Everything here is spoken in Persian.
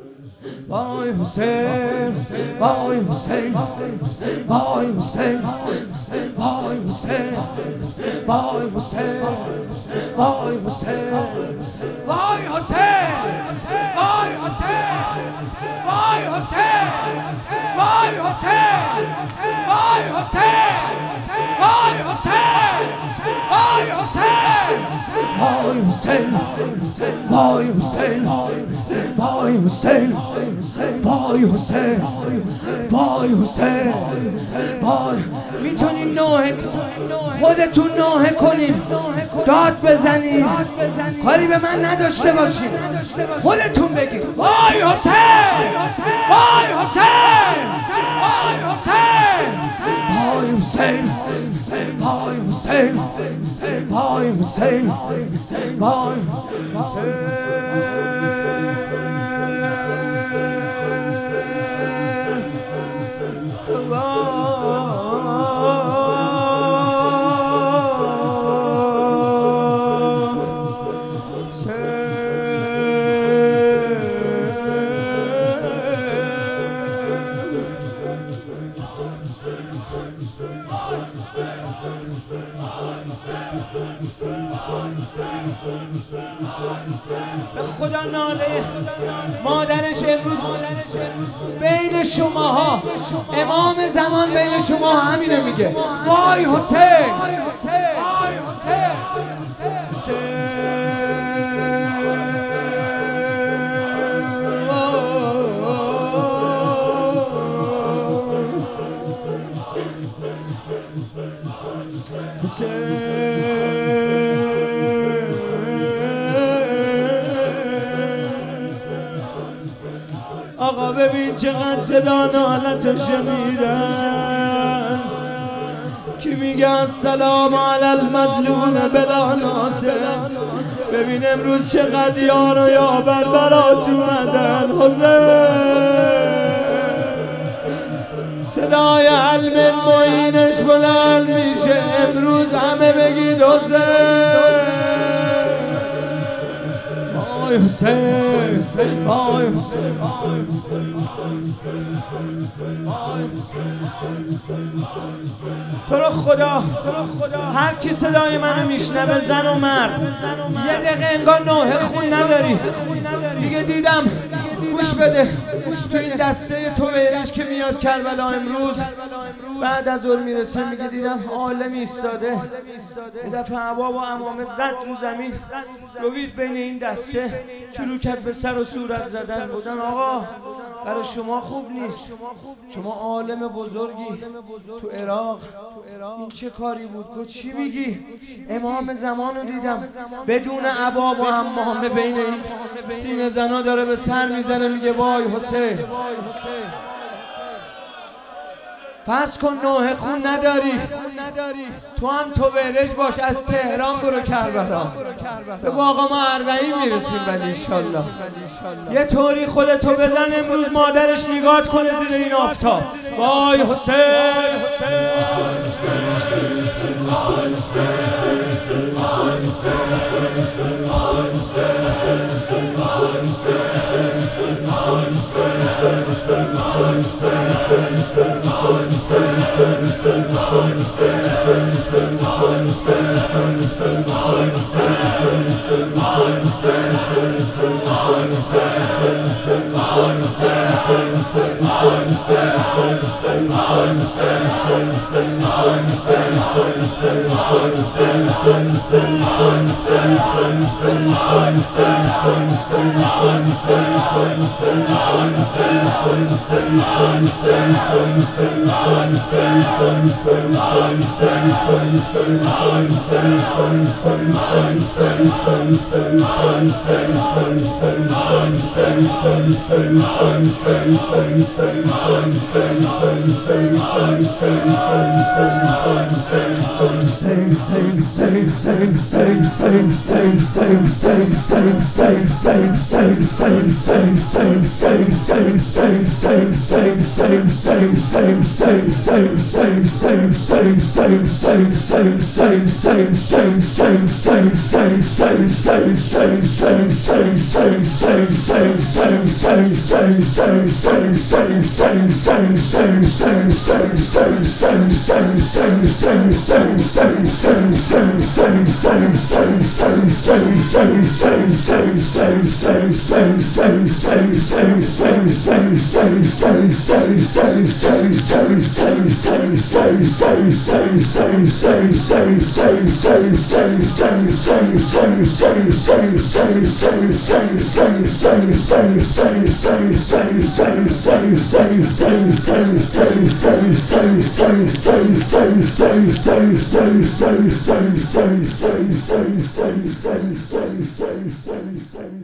وای حسین وای حسین وای حسین وای حسین وای حسین وای حسین وای حسین وای حسین وای حسین وای حسین وای حسین وای حسین وای حسین وای حسین وای حسین وای حسین وای حسین وای حسین وای میتونی نوحه خودتون نوحه کنید داد بزنید کاری به من نداشته باشید خودتون بگید وای حسین وای حسین وای حسین وای حسین وای حسین وای حسین وای به خدا ناله مادرش امروز بین شماها امام زمان بین شما همینه میگه وای حسین وای حسین آقا ببین چقدر صدا نالتو شنیدن کی میگه السلام علی المظلوم بلا ناصر ببین امروز چقدر یار و یاور برات اومدن حسین صدای علم معینش بلند میشه امروز همه بگید حسین وای حسین وای حسین تو رو خدا هر کی صدای منو میشنوه زن و مرد یه دقیقه انگار نوحه خون نداری دیگه دیدم گوش بده تو این دسته تو بیرش که میاد کربلا امروز بعد از ظهر میرسه میگه دیدم عالم ایستاده یه دفعه هوا با عمامه زد رو زمین روید بین این دسته شروع کرد به سر و صورت زدن بودن آقا برای شما خوب نیست شما عالم بزرگی تو عراق این چه کاری بود گفت چی میگی امام زمان رو دیدم بدون عبا و عمامه بین این سینه زنا داره به سر میزنه میگه وای حسین فرض کن نوحه خون نداری تو هم تو برج باش از تهران برو کربلا بگو آقا ما 40 میرسیم ولی انشالله یه طوری خودتو بزن امروز مادرش نگات کنه زیر این آفتاب وای حسین sing Same.